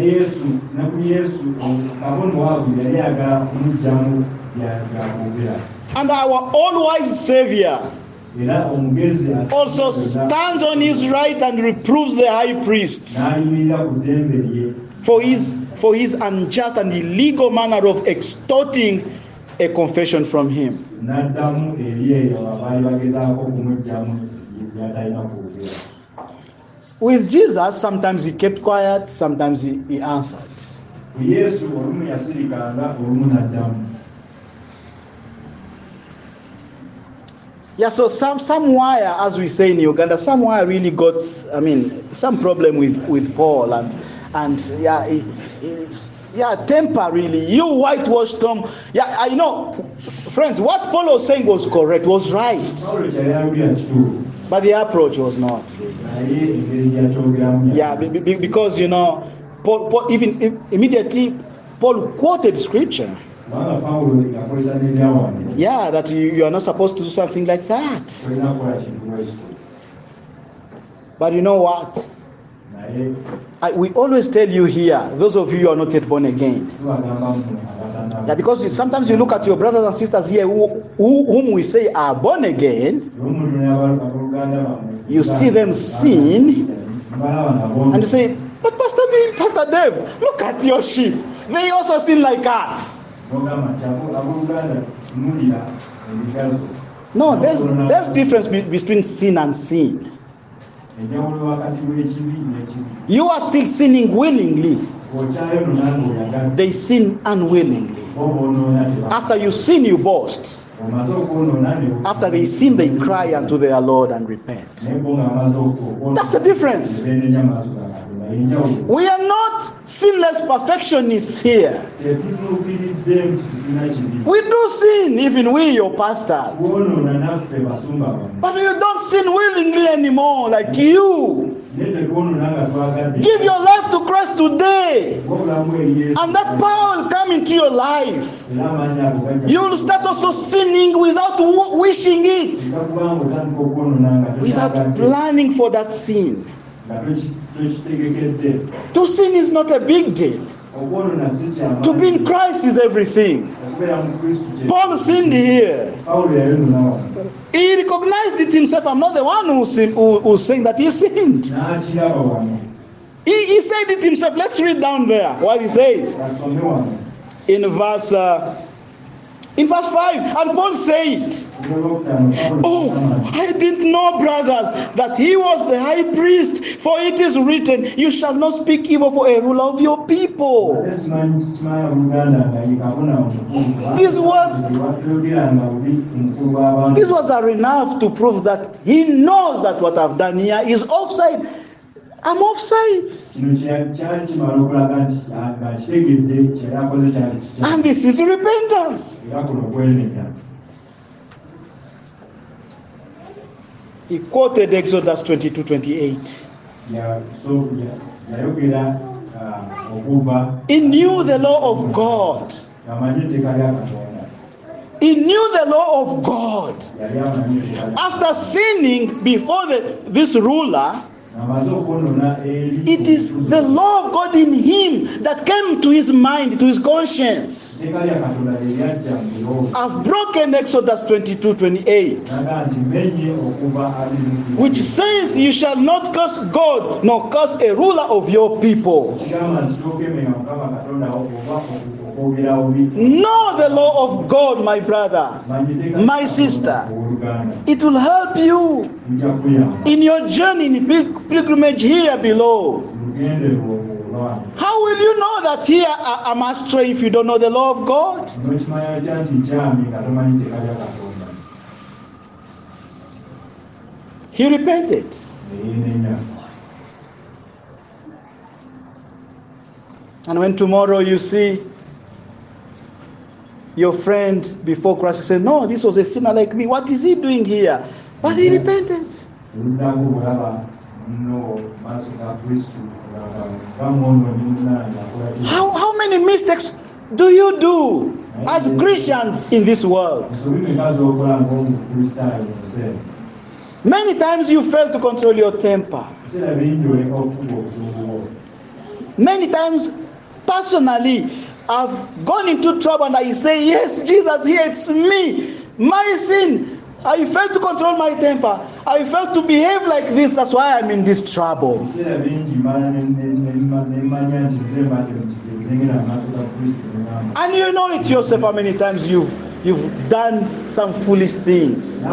And our all-wise Savior also stands on his right and reproves the high priest for his unjust and illegal manner of extorting a confession from him. With Jesus, sometimes he kept quiet, sometimes he answered. Yeah, so some wire, as we say in Uganda, some wire really got, some problem with Paul and temper really. You whitewashed Tom. Yeah, I know, friends. What Paul was saying was correct, was right, but the approach was not. Yeah, because Paul even immediately Paul quoted scripture. Yeah, that you are not supposed to do something like that. But you know what? We always tell you here, those of you who are not yet born again. Yeah, because sometimes you look at your brothers and sisters here whom we say are born again, you see them sin, and you say, but Pastor Dave, look at your sheep. They also sin like us. No, there's difference between sin and sin. You are still sinning willingly. They sin unwillingly. After you sin, you boast. After they sin, they cry unto their Lord and repent. That's the difference. We are not sinless perfectionists here. We do sin, even we, your pastors. But you don't sin willingly anymore like you. Give your life to Christ today, and that power will come into your life. You will start also sinning without wishing it, without planning for that sin. To sin is not a big deal. To be in Christ is everything. Paul sinned here. He recognized it himself. I'm not the one who's saying that he sinned. He said it himself. Let's read down there what he says. In verse 5, and Paul said, oh, I didn't know, brothers, that he was the high priest, for it is written, you shall not speak evil for a ruler of your people. These words are enough to prove that he knows that what I've done here is offside. I'm offside. And this is repentance. He quoted Exodus 22:28. He knew the law of God. He knew the law of God. After sinning before this ruler, It is the law of God in him that came to his mind, to his conscience. I've broken Exodus 22:28, which says, "You shall not curse God, nor curse a ruler of your people." Know the law of God, my brother, my sister. It will help you in your journey, in pilgrimage here below. How will you know that here I'm astray if you don't know the law of God? He repented. And when tomorrow you see your friend before Christ, you say, "No, this was a sinner like me. What is he doing here?" But he repented. How many mistakes do you do as Christians in this world? Many times you fail to control your temper. Many times, personally, I've gone into trouble and I say, "Yes, Jesus, here it's me. My sin. I failed to control my temper. I failed to behave like this. That's why I'm in this trouble." And you know it yourself how many times you've done some foolish things.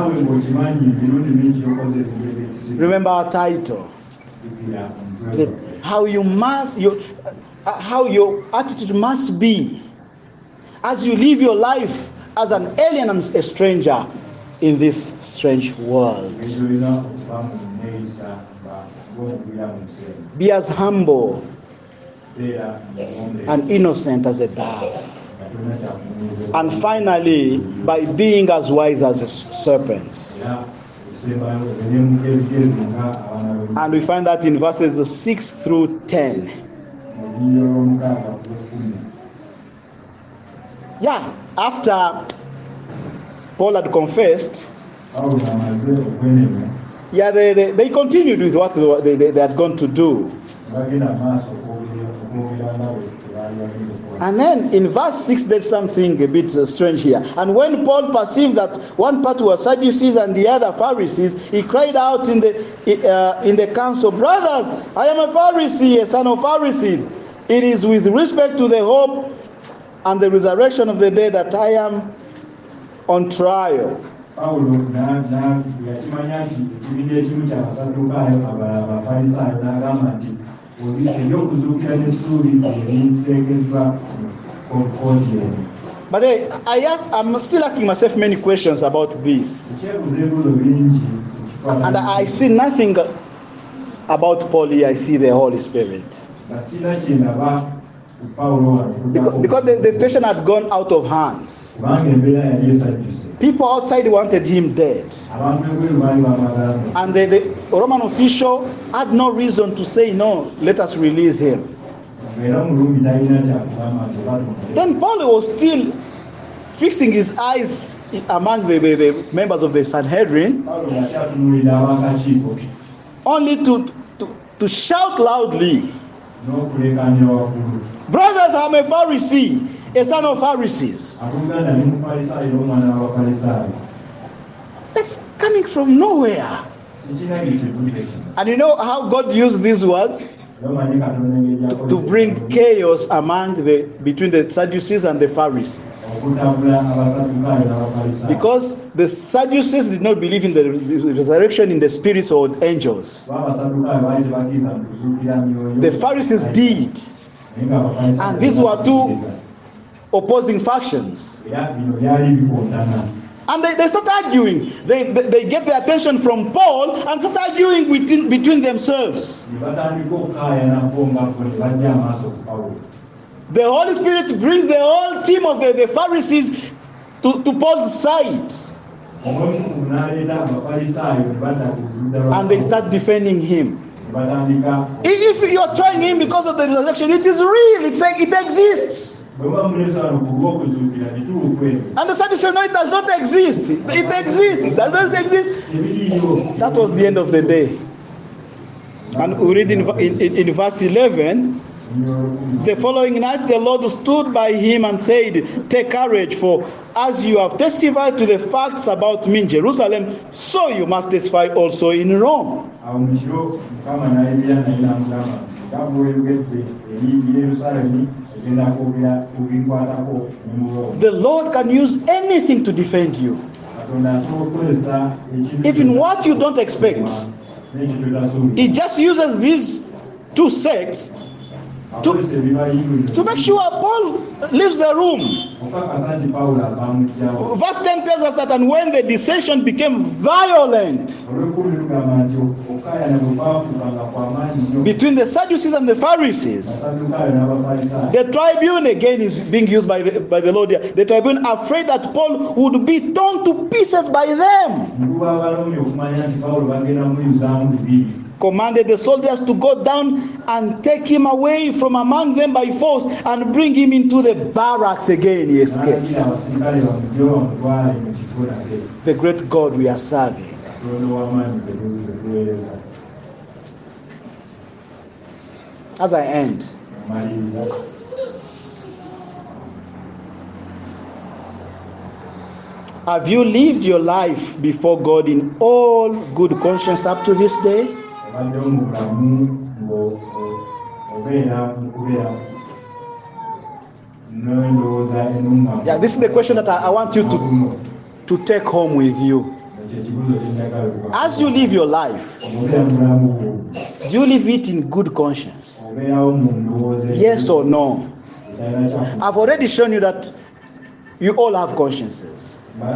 Remember our title. How your attitude must be as you live your life as an alien and a stranger in this strange world. Be as humble and innocent as a dove. And finally, by being as wise as serpents. And we find that in verses 6 through 10. Yeah, after Paul had confessed, they continued with what they had gone to do. And then in verse 6, there's something a bit strange here. "And when Paul perceived that one part were Sadducees and the other Pharisees, he cried out in the council, 'Brothers, I am a Pharisee, a son of Pharisees. It is with respect to the hope and the resurrection of the dead that I am on trial.'" But I'm still asking myself many questions about this. And I see nothing about Paul here. I see the Holy Spirit. Because the situation had gone out of hands. People outside wanted him dead. And the Roman official had no reason to say, "No, let us release him." Then Paul was still fixing his eyes among the members of the Sanhedrin, only to shout loudly, "Brothers, I'm a Pharisee, a son of Pharisees." That's coming from nowhere. And you know how God used these words? To bring chaos between the Sadducees and the Pharisees. Because the Sadducees did not believe in the resurrection in the spirits or angels. The Pharisees did. And these were two opposing factions. And they start arguing. They get the attention from Paul and start arguing between themselves. The Holy Spirit brings the whole team of the Pharisees to Paul's side. And they start defending him. If you are trying him because of the resurrection, it is real. It exists. And the Sadducees said, "No, it does not exist. It exists. It does not exist." That was the end of the day. And we read in verse 11, the following night the Lord stood by him and said, "Take courage, for as you have testified to the facts about me in Jerusalem, so you must testify also in Rome." The Lord can use anything to defend you, even what you don't expect. He just uses these two sects to make sure Paul leaves the room. Verse 10 tells us that, and when the dissension became violent between the Sadducees and the Pharisees, the tribune, again is being used by the Lord here, the tribune, afraid that Paul would be torn to pieces by them, commanded the soldiers to go down and take him away from among them by force and bring him into the barracks again. He escapes. The great God we are serving. As I end, have you lived your life before God in all good conscience up to this day? Yeah, this is the question that I want you to take home with you. As you live your life, do you live it in good conscience? Yes or no? I've already shown you that you all have consciences.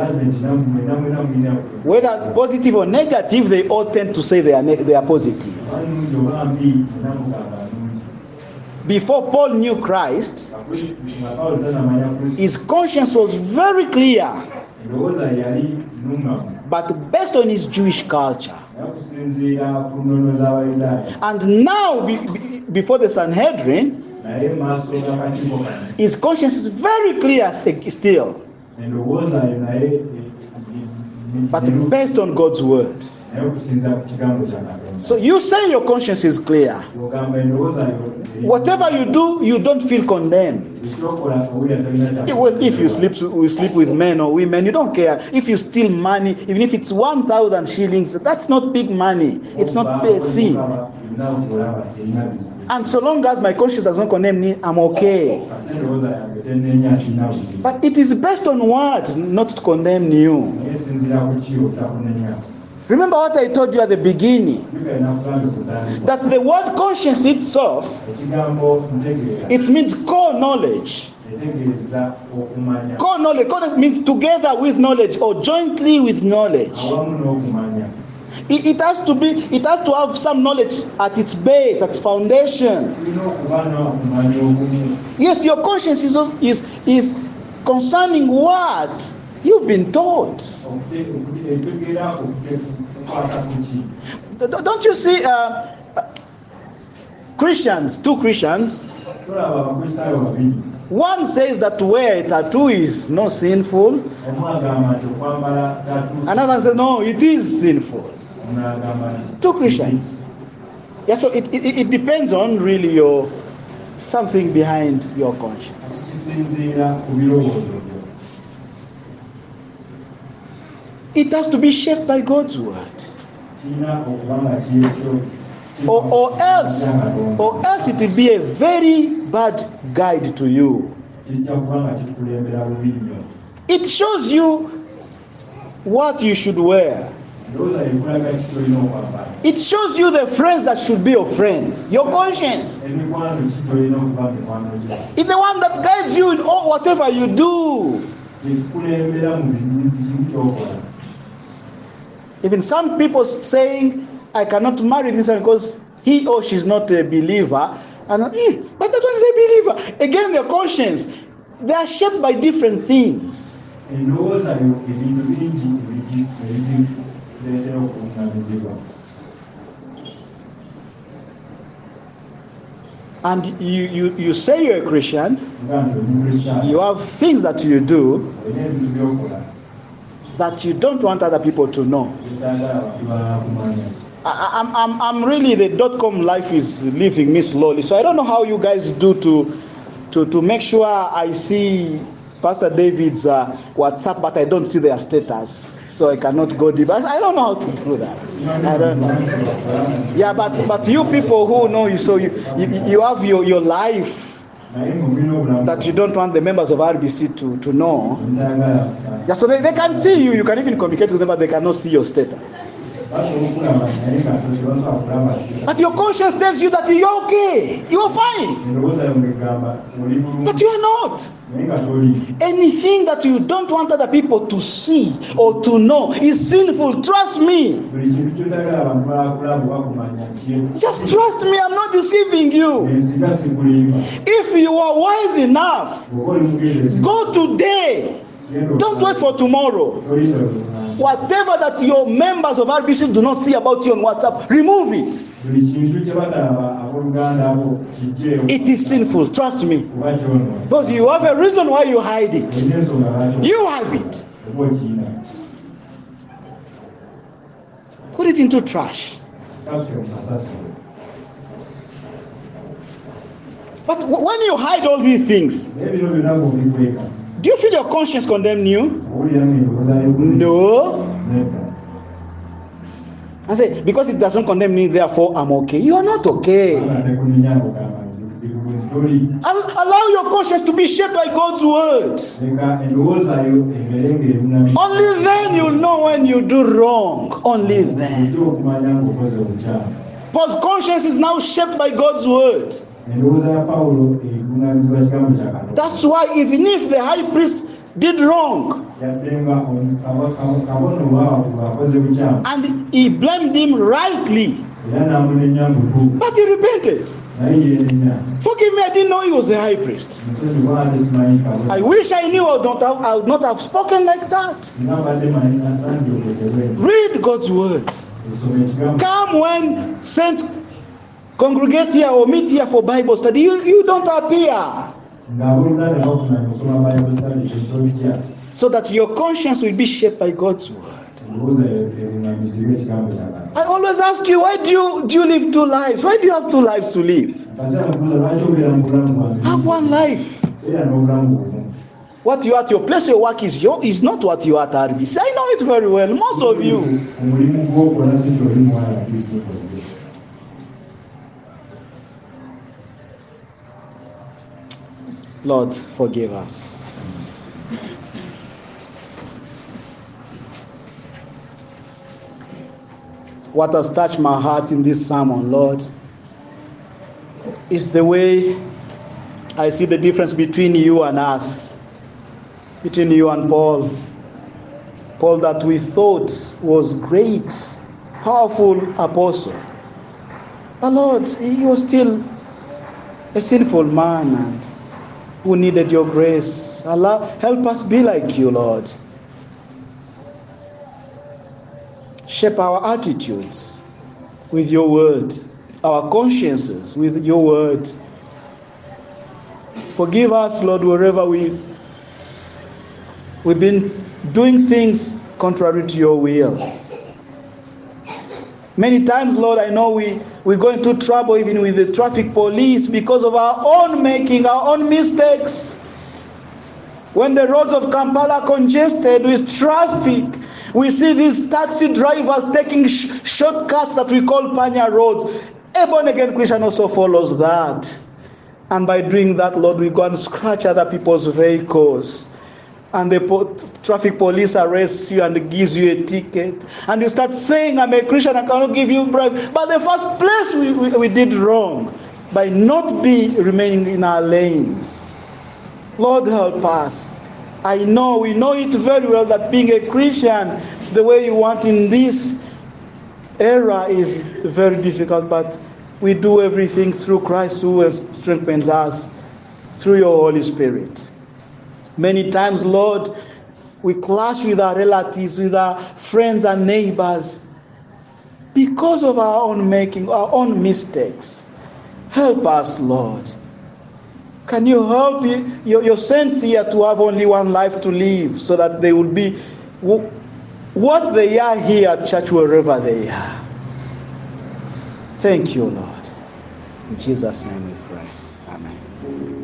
Whether positive or negative, they all tend to say they are positive. Before Paul knew Christ, his conscience was very clear, but based on his Jewish culture. And now, before the Sanhedrin, his conscience is very clear still, but based on God's word. So you say your conscience is clear. Whatever you do, you don't feel condemned. If you sleep with men or women, you don't care. If you steal money, even if it's 1,000 shillings, that's not big money. It's not sin. And so long as my conscience does not condemn me, I'm okay. But it is based on what? Not to condemn you. Remember what I told you at the beginning, that the word conscience itself, it means core knowledge. Core knowledge. Core means together with knowledge or jointly with knowledge. It has to have some knowledge at its base, at its foundation. Yes, your conscience is concerning what you've been taught. Don't you see Christians, two Christians? One says that to wear a tattoo is not sinful. Another says no, it is sinful. Two Christians. Yeah, so it depends on really your something behind your conscience. It has to be shaped by God's word. Or else it will be a very bad guide to you. It shows you what you should wear. It shows you the friends that should be your friends. Your conscience. It's the one that guides you in all whatever you do. Even some people saying, I cannot marry this one because he or she is not a believer. And but that one is a believer. Again, their conscience. They are shaped by different things. And you say you're a Christian, you have things that you do that you don't want other people to know. I'm really, the .com life is leaving me slowly. So I don't know how you guys do to make sure I see Pastor David's WhatsApp, but I don't see their status. So I cannot go deep. I don't know how to do that. I don't know. Yeah, but you people who know you, so you have your life that you don't want the members of RBC to know. Yeah, so they can see you. You can even communicate with them, but they cannot see your status. But your conscience tells you that you're okay, you're fine. But you are not. Anything that you don't want other people to see or to know is sinful. Trust me. Just trust me, I'm not deceiving you. If you are wise enough, go today. Don't wait for tomorrow. Whatever that your members of RBC do not see about you on WhatsApp, remove it. It is sinful, trust me. Because you have a reason why you hide it. You have it. Put it into trash. But when you hide all these things, do you feel your conscience condemn you? No. I say, because it doesn't condemn me, therefore I'm okay. You are not okay. Allow your conscience to be shaped by God's word. Only then you'll know when you do wrong. Only then. Because conscience is now shaped by God's word. That's why even if the high priest did wrong and he blamed him rightly, but he repented. Forgive me, I didn't know he was a high priest. I wish I knew. I would not have spoken like that. Read God's word. Come when saints congregate here or meet here for Bible study. You don't appear. So that your conscience will be shaped by God's word. I always ask you, why do you live two lives? Why do you have two lives to live? Have one life. What you are at your place of work is not what you are at RBC. I know it very well. Most of you. Lord, forgive us. What has touched my heart in this sermon, Lord, is the way I see the difference between you and us, between you and Paul. Paul that we thought was great, powerful apostle. But Lord, he was still a sinful man and who needed your grace. Help us be like you, Lord. Shape our attitudes with your word, our consciences with your word. Forgive us, Lord, wherever we've been doing things contrary to your will. Many times, Lord, I know we go into trouble even with the traffic police because of our own making, our own mistakes. When the roads of Kampala are congested with traffic, we see these taxi drivers taking shortcuts that we call Panya roads. A born-again Christian also follows that. And by doing that, Lord, we go and scratch other people's vehicles. And the traffic police arrests you and gives you a ticket. And you start saying, I'm a Christian, I cannot give you bribe. But the first place we did wrong by not remaining in our lanes. Lord, help us. We know it very well that being a Christian, the way you want in this era is very difficult. But we do everything through Christ who strengthens us through your Holy Spirit. Many times, Lord, we clash with our relatives, with our friends and neighbors because of our own making, our own mistakes. Help us, Lord. Can you help your saints here to have only one life to live so that they will be what they are here at church wherever they are? Thank you, Lord. In Jesus' name we pray. Amen.